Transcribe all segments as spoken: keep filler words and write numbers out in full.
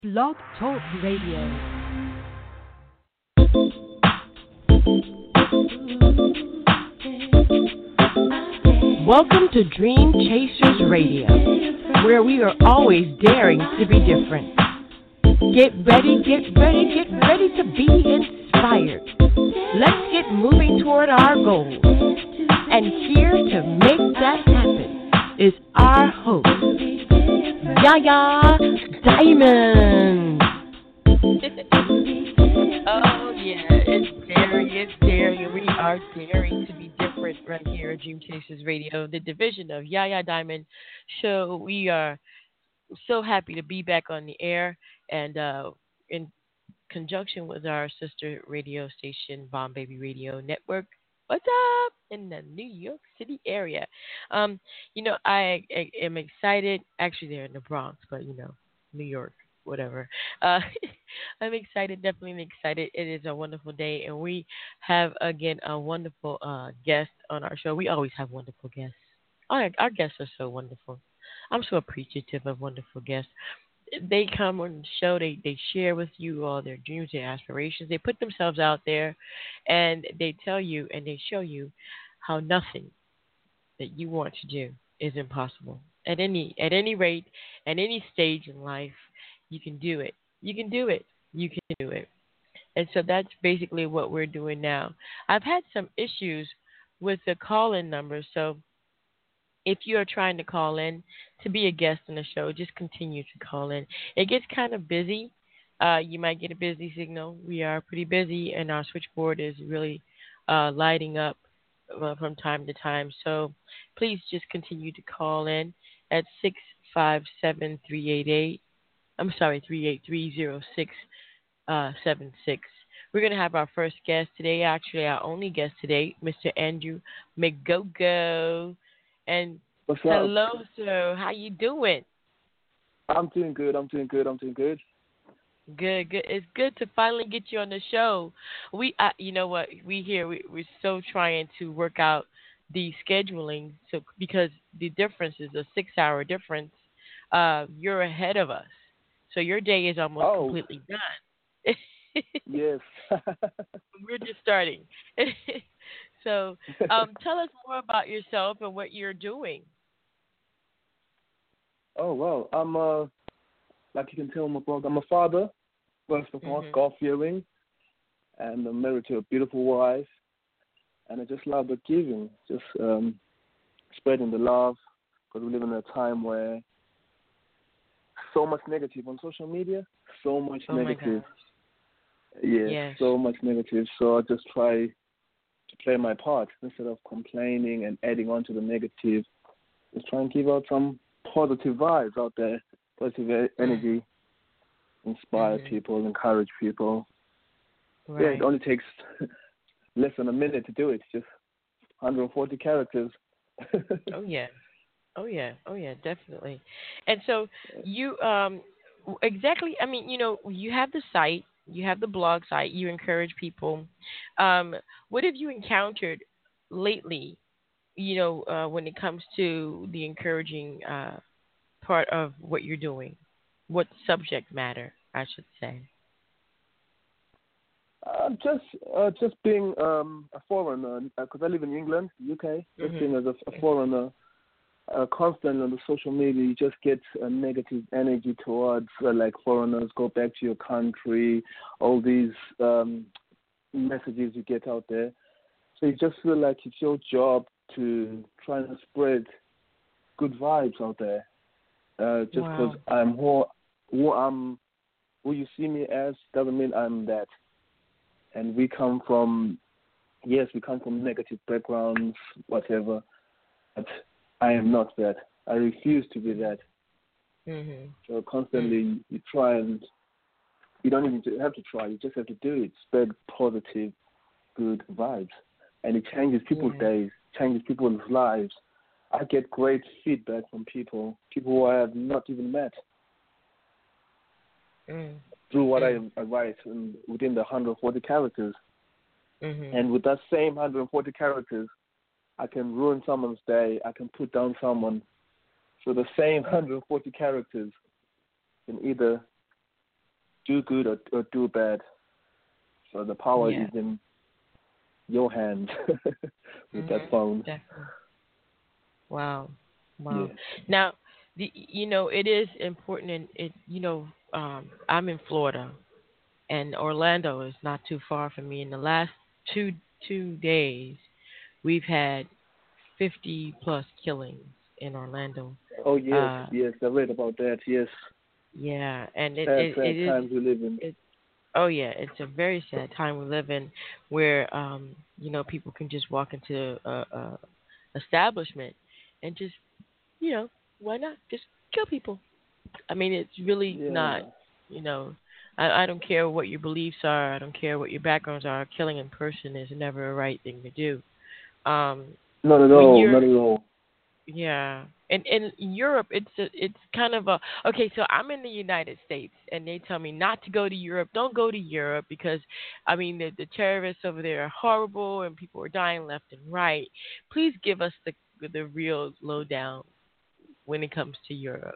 Blog Talk Radio. Welcome to Dream Chasers Radio, where we are always daring to be different. Get ready, get ready, get ready to be inspired. Let's get moving toward our goals. And here to make that happen is our host, Yaya Diamond. Oh, yeah, it's daring, it's daring, and we are daring to be different right here at Dream Chasers Radio, the division of Yaya Diamond Show. We are so happy to be back on the air and uh, in conjunction with our sister radio station, Bomb Baby Radio Network. What's up in the New York City area? Um, you know, I, I am excited. Actually, they're in the Bronx, but you know, New York, whatever. Uh, I'm excited, definitely excited. It is a wonderful day, and we have again a wonderful uh, guest on our show. We always have wonderful guests. Our, our guests are so wonderful. I'm so appreciative of wonderful guests. They come on the show, they, they share with you all their dreams, their aspirations. They put themselves out there and they tell you and they show you how nothing that you want to do is impossible. At any at any rate, at any stage in life, you can do it. You can do it. You can do it. And so that's basically what we're doing now. I've had some issues with the call-in number, so if you are trying to call in to be a guest on the show, just continue to call in. It gets kind of busy. Uh, you might get a busy signal. We are pretty busy, and our switchboard is really uh, lighting up uh, from time to time. So please just continue to call in at six five seven, three eight eight. I'm sorry, three eight three zero six seven six. We're going to have our first guest today, actually our only guest today, Mister Andrew McGogo. And What's up? hello, sir. How you doing? I'm doing good. I'm doing good. I'm doing good. Good, good. It's good to finally get you on the show. We, uh, you know what? We here. We, we're so trying to work out the scheduling. So because the difference is a six-hour difference, uh, you're ahead of us. So your day is almost Oh. completely done. Yes. We're just starting. So, um, tell us more about yourself and what you're doing. Oh, well, I'm, uh, like you can tell in my blog, I'm a father, first of all, Mm-hmm. God-fearing, and I'm married to a beautiful wife, and I just love the giving, just um, spreading the love, because we live in a time where so much negative on social media, so much Oh, my negative. gosh. Yes, Yes. so much negative, so I just try to play my part instead of complaining and adding on to the negative. Just try and give out some positive vibes out there, positive e- energy, inspire Mm-hmm. people, encourage people. Right. Yeah, it only takes less than a minute to do it, just one hundred forty characters. Oh yeah, oh yeah, oh yeah, definitely. And so you um exactly. I mean, you know, you have the site, you have the blog site, you encourage people. Um, what have you encountered lately? You know, uh, when it comes to the encouraging uh, part of what you're doing, what subject matter, I should say. Uh, just uh, just being um, a foreigner, because I live in England, U K, just Mm-hmm. being as a, a foreigner, uh, constantly on the social media, you just get a negative energy towards uh, like foreigners, go back to your country, all these um, messages you get out there. So you just feel like it's your job to try and spread good vibes out there. Uh, just because Wow. I'm who, who I'm, who you see me as doesn't mean I'm that. And we come from, yes, we come from negative backgrounds, whatever, but I am not that. I refuse to be that. Mm-hmm. So constantly you try and, you don't even have to try, you just have to do it, spread positive, good vibes. And it changes people's Yeah. days, changes people's lives. I get great feedback from people, people who I have not even met, Mm. through what Mm. I, I write in, within the one hundred forty characters. Mm-hmm. And with that same one hundred forty characters, I can ruin someone's day. I can put down someone. So the same one hundred forty characters can either do good or, or do bad. So the power Yeah. is in your hands with Mm-hmm. that phone. Definitely. Wow. Wow. Yes. Now, the, you know, it is important, and it, you know, um, I'm in Florida, and Orlando is not too far from me. In the last two two days, we've had fifty plus killings in Orlando. Oh yes, Uh, yes, I read about that. Yes, yeah, and it, sad, it, sad it is. times we live in. It, oh yeah, it's a very sad time we live in, where um, you know, people can just walk into a, a establishment and just, you know, why not just kill people? I mean, it's really not, Yeah. you know, I, I don't care what your beliefs are. I don't care what your backgrounds are. Killing in person is never a right thing to do. Um, Not at when all. you're, Not at all. yeah, and in Europe, it's a, it's kind of a, okay. So I'm in the United States, and they tell me not to go to Europe. Don't go to Europe because, I mean, the, the terrorists over there are horrible, and people are dying left and right. Please give us the the real lowdown when it comes to Europe.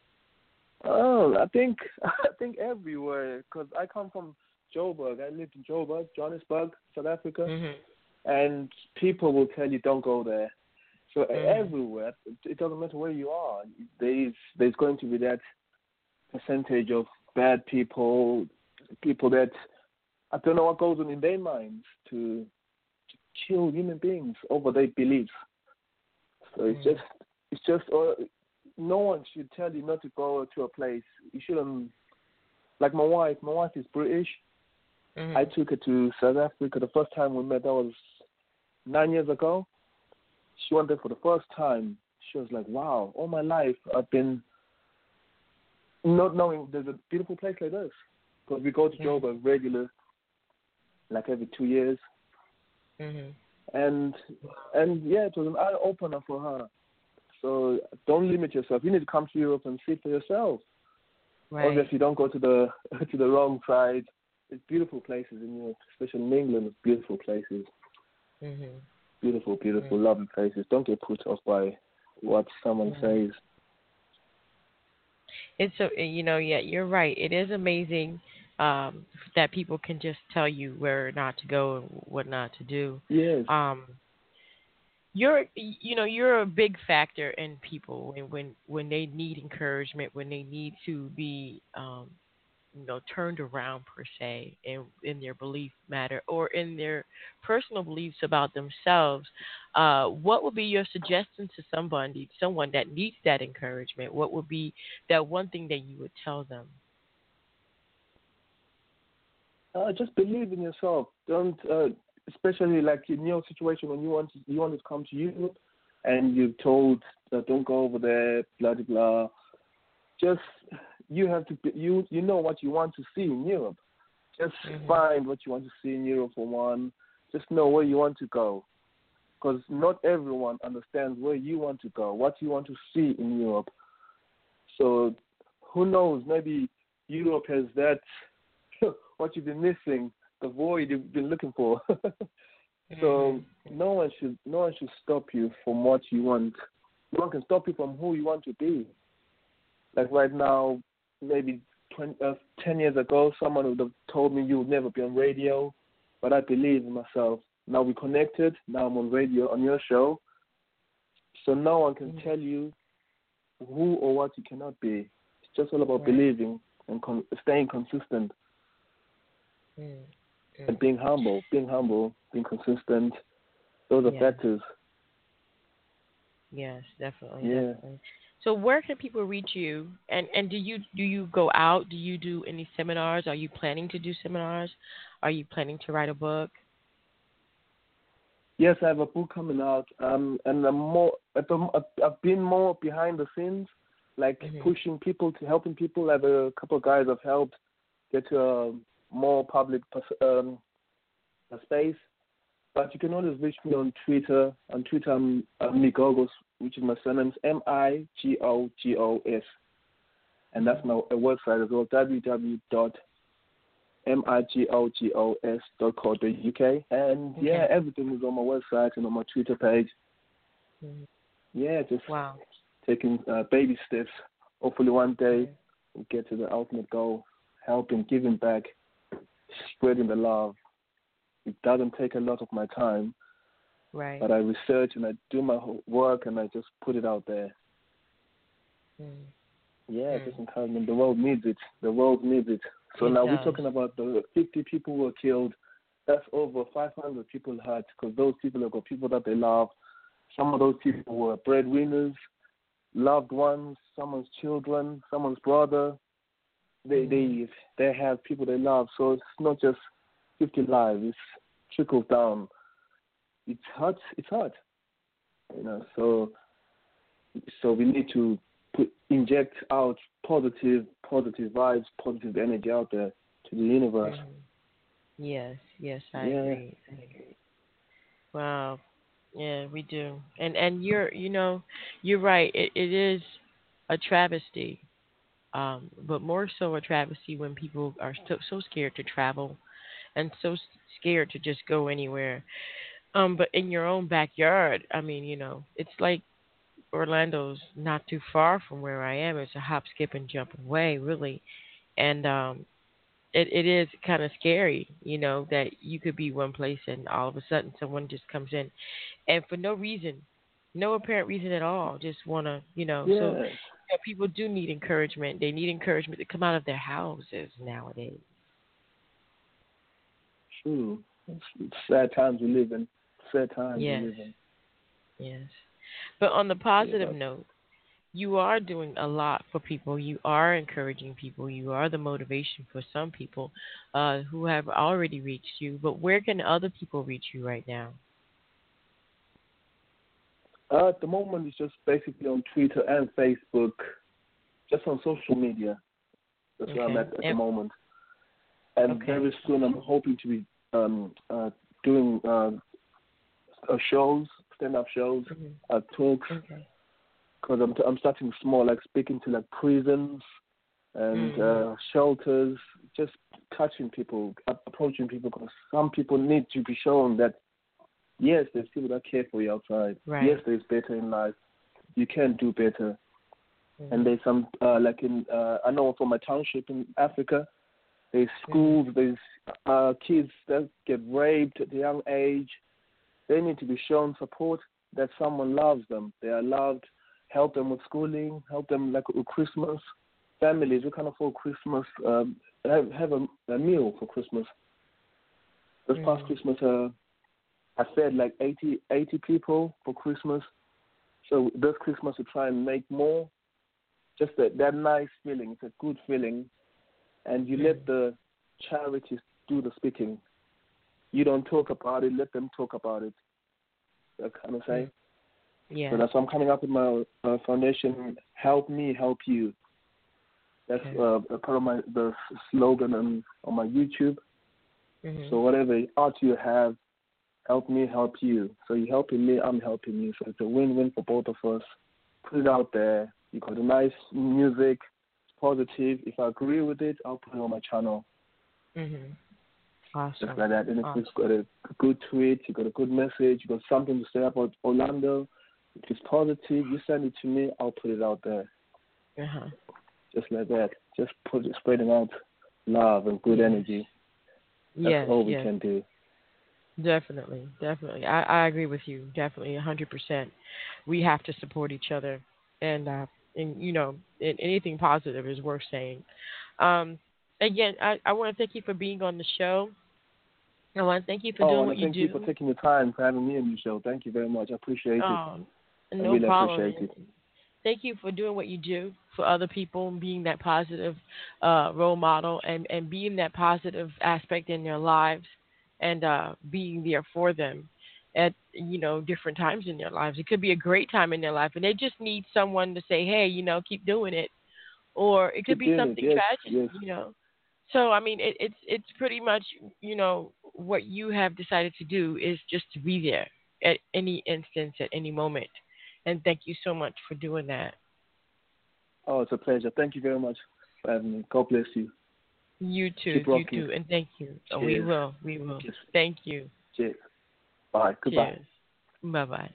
Oh, I think I think everywhere because I come from Joburg. I lived in Joburg, Johannesburg, South Africa, Mhm. and people will tell you don't go there. So Mhm. everywhere, it doesn't matter where you are. There's there's going to be that percentage of bad people, people that I don't know what goes on in their minds to, to kill human beings over their beliefs. So it's Mhm. just it's just uh, no one should tell you not to go to a place. You shouldn't. Like my wife, my wife is British. Mhm. I took her to South Africa the first time we met. That was nine years ago. She went there for the first time. She was like, "Wow, all my life I've been not knowing there's a beautiful place like this." Because we go to Mhm. Joburg regular, like every two years, Mhm. and and yeah, it was an eye opener for her. So don't limit yourself. You need to come to Europe and see for yourself. Right. Obviously, don't go to the to the wrong side. It's beautiful places in Europe, especially in England. It's beautiful places, Mhm. beautiful, beautiful, Mhm. lovely places. Don't get put off by what someone Mhm. says. It's a, you know, yeah, you're right. It is amazing um, that people can just tell you where not to go and what not to do. Yes. Um, you're, you know, you're a big factor in people when when when they need encouragement, when they need to be, um, you know, turned around per se in in their belief matter or in their personal beliefs about themselves. Uh, what would be your suggestion to somebody, someone that needs that encouragement? What would be that one thing that you would tell them? Uh, just believe in yourself. Don't, uh, especially like in your situation when you want to, you want to come to Europe, and you're told that don't go over there, blah blah blah. Just you have to you you know what you want to see in Europe. Just Mhm. find what you want to see in Europe for one. Just know where you want to go, because not everyone understands where you want to go, what you want to see in Europe. So who knows? Maybe Europe has that what you've been missing, the void you've been looking for. So Mhm. no one should no one should stop you from what you want. No one can stop you from who you want to be. Like right now, maybe twenty, uh, ten years ago, someone would have told me you would never be on radio, but I believe in myself. Now we connected. Now I'm on radio on your show. So no one can Mhm. tell you who or what you cannot be. It's just all about Right. believing and con- staying consistent Mhm. and Mhm. being humble. Being humble, being consistent. Those are Yeah. factors. Yes, definitely, Yeah. definitely. So where can people reach you? And and do you do you go out? Do you do any seminars? Are you planning to do seminars? Are you planning to write a book? Yes, I have a book coming out, um, and I'm more. I've I've been more behind the scenes, like Mhm. pushing people to helping people. I have a couple of guys I've helped get to a more public pers- um, space. But you can always reach me on Twitter. On Twitter, I'm, I'm Migogos, which is my surname, M I G O G O S, and that's my uh, website as well, w w w dot migogos dot co dot uk. And Okay. yeah, everything is on my website and on my Twitter page. Mhm. Yeah, just Wow. taking uh, baby steps. Hopefully one day Mhm. we'll get to the ultimate goal. helping, giving back, spreading the love. It doesn't take a lot of my time, right? But I research and I do my work and I just put it out there. Mm. Yeah, mm. just encouragement. The world needs it. The world needs it. So it now does. we're talking about the fifty people who were killed. That's over five hundred people hurt because those people have got people that they love. Some of those people were breadwinners, loved ones, someone's children, someone's brother. They mm. they they have people they love. So it's not just fifty lives. It's trickles down. It's hurt. It's hurt. You know. So so we need to put inject out positive positive vibes, positive energy out there to the universe. Mm. Yes. Yes, I yeah. agree. I agree. Wow. Yeah, we do. And and you're you know you're right. It it is a travesty. Um, but more so a travesty when people are so, so scared to travel and so scared to just go anywhere. Um, but in your own backyard, I mean, you know, it's like Orlando's not too far from where I am. It's a hop, skip, and jump away, really. And um, it, it is kind of scary, you know, that you could be one place and all of a sudden someone just comes in and for no reason, no apparent reason at all, just want to, you know, yeah. so you know, people do need encouragement. They need encouragement to come out of their houses nowadays. True. It's, it's sad times we live in. Sad times yes. we live in. Yes. But on the positive yeah. note, you are doing a lot for people. You are encouraging people. You are the motivation for some people uh, who have already reached you. But where can other people reach you right now? Uh, at the moment, it's just basically on Twitter and Facebook, just on social media. That's okay. where I'm at at and, the moment. And okay. very soon, I'm hoping to be um, uh, doing uh, uh, shows, stand-up shows, mm-hmm. uh, talks. Okay. Because I'm, t- I'm starting small, like speaking to like prisons and mm-hmm. uh, shelters, just touching people, approaching people. Because some people need to be shown that yes, there's people that care for you outside. Right. Yes, there's better in life. You can do better. Mm-hmm. And there's some uh, like in uh, I know from my township in Africa, there's schools, mm-hmm. there's uh, kids that get raped at a young age. They need to be shown support that someone loves them. They are loved. Help them with schooling, help them like with Christmas. Families, we can afford Christmas, um, have, have a, a meal for Christmas. This mm. past Christmas, uh, I fed like eighty, eighty people for Christmas. So this Christmas we try and make more. Just that, that nice feeling, it's a good feeling. And you mm. let the charities do the speaking. You don't talk about it, let them talk about it. That kind of say. Mm. Yeah. So that's why I'm coming up with my uh, foundation. Help me, help you. That's okay. uh, part of my the slogan on, on my YouTube. Mm-hmm. So whatever art you have, help me, help you. So you're helping me, I'm helping you. So it's a win-win for both of us. Put it out there. You got a nice music, it's positive. If I agree with it, I'll put it on my channel. Mm-hmm. Awesome. Just like that. And if awesome. it's got a good tweet, you got a good message, you got something to say about Orlando. If it's positive, you send it to me, I'll put it out there. Uh-huh. Just like that. Just put it, spreading out love and good yes. energy. That's yes, all we yes. can do. Definitely, definitely. I, I agree with you. Definitely, one hundred percent. We have to support each other. And, uh, and you know, anything positive is worth saying. Um, again, I, I want to thank you for being on the show. I want to thank you for oh, doing what you thank do. Thank you for taking the time for having me on your show. Thank you very much. I appreciate oh, it. No I really problem. appreciate it. Thank you for doing what you do for other people and being that positive uh, role model and, and being that positive aspect in their lives and uh, being there for them at, you know, different times in their lives. It could be a great time in their life and they just need someone to say, hey, you know, keep doing it. Or it could keep be something yes, tragic, yes. you know. So, I mean, it, it's it's pretty much, you know, what you have decided to do is just to be there at any instance, at any moment. And thank you so much for doing that. Oh, it's a pleasure. Thank you very much for having me. God bless you. You too. Keep you rocking. too. And thank you. Oh, we will. We will. Cheers. Thank you. Cheers. Bye. Goodbye. Cheers. Bye-bye.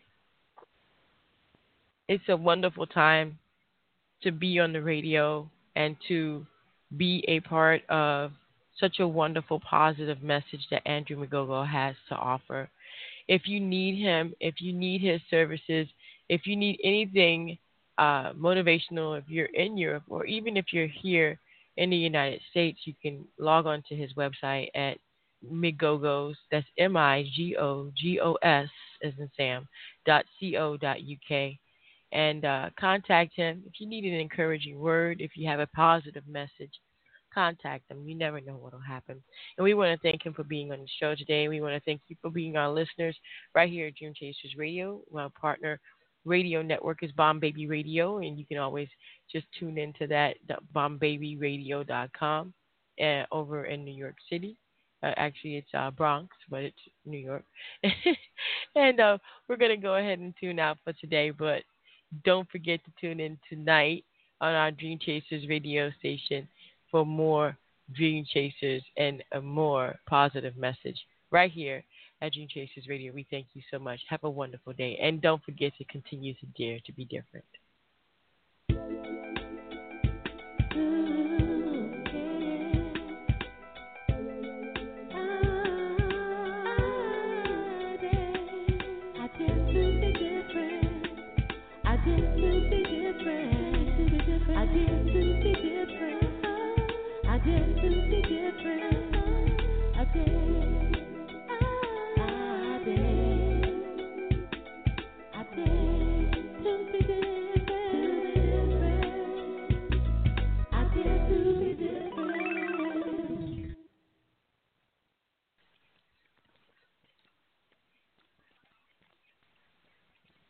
It's a wonderful time to be on the radio and to be a part of such a wonderful, positive message that Andrew Migogo has to offer. If you need him, if you need his services, if you need anything uh, motivational, if you're in Europe or even if you're here in the United States, you can log on to his website at Migogos. That's M I G O G O S as in Sam dot C O dot U K and uh, contact him if you need an encouraging word, if you have a positive message. Contact him. You never know what will happen. And we want to thank him for being on the show today. We want to thank you for being our listeners right here at Dream Chasers Radio. Our partner radio network is Bomb Baby Radio, and you can always just tune into that, bomb baby radio dot com, uh, over in New York City. Uh, actually, it's uh, Bronx, but it's New York. and uh, we're going to go ahead and tune out for today, but don't forget to tune in tonight on our Dream Chasers radio station for more Dream Chasers and a more positive message right here at Dream Chasers Radio. We thank you so much. Have a wonderful day. And don't forget to continue to dare to be different.